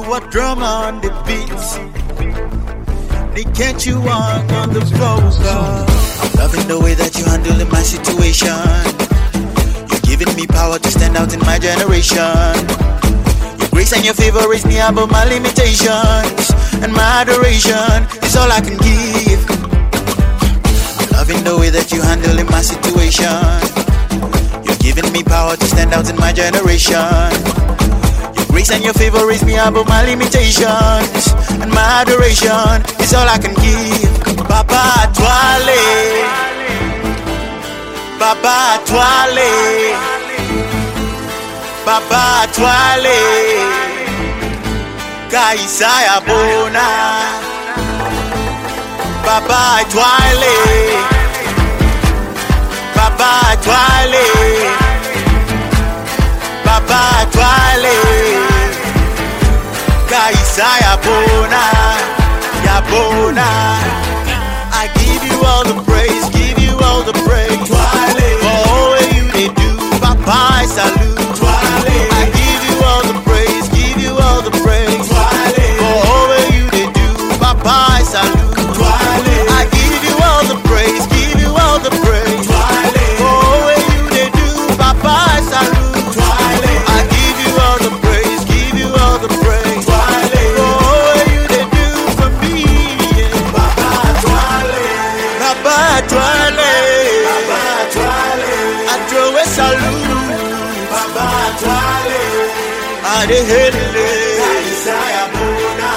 a drum on the beats. They can't you walk on the floor, girl. I'm loving the way that you handling my situation. You're giving me power to stand out in my generation. Your grace and your favor raise me above my limitations, and my adoration is all I can give. I'm loving the way that you handling my situation. You're giving me power to stand out in my generation. Grace and your favor raise me above my limitations, and my adoration is all I can give. Baba Twale, Baba Twale, Baba Twale, Kaisaya Bona, Baba Twale, Baba Twale, Baba Twale, Kaisa Yabona, Yabona. I give you all the praise, give you all the praise. Twale, for all that you they do, Papa I salute. Twale, I give you all the praise, give you all the praise. Twale, for all that you they do, Papa I salute. Twale, I give you all the praise, give you all the praise. Twale, for all that you they do, Papa I salute. Adehele, Kaisaya Bona,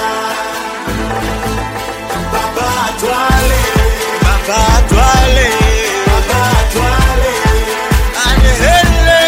Baba Twale, Baba Twale, Baba Twale, Adehele,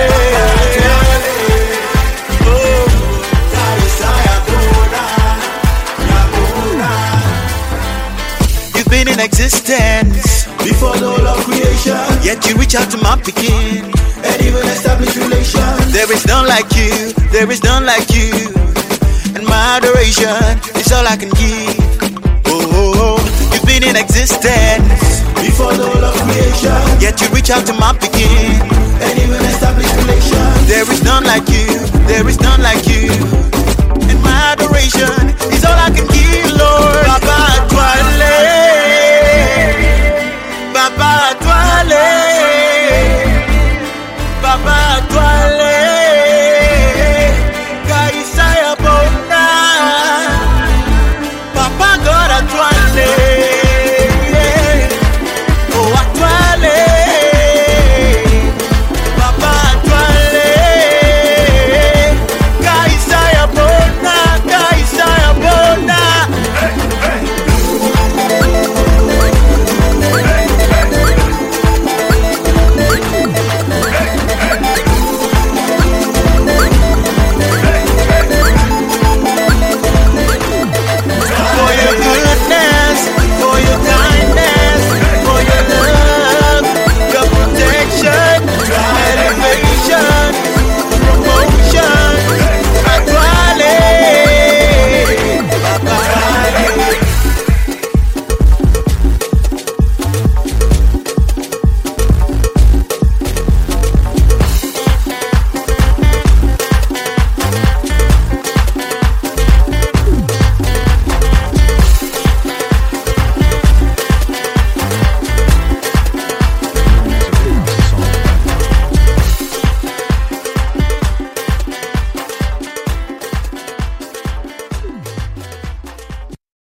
oh, Kaisaya Bona, Yabona. You've been in existence before the whole of creation, yet you reach out to my picking and even establish relations. There is none like you, there is none like you, and my adoration is all I can give. Oh, oh, oh. You've been in existence before the whole of creation, yet you reach out to my beginning and even establish relations. There is none like you, there is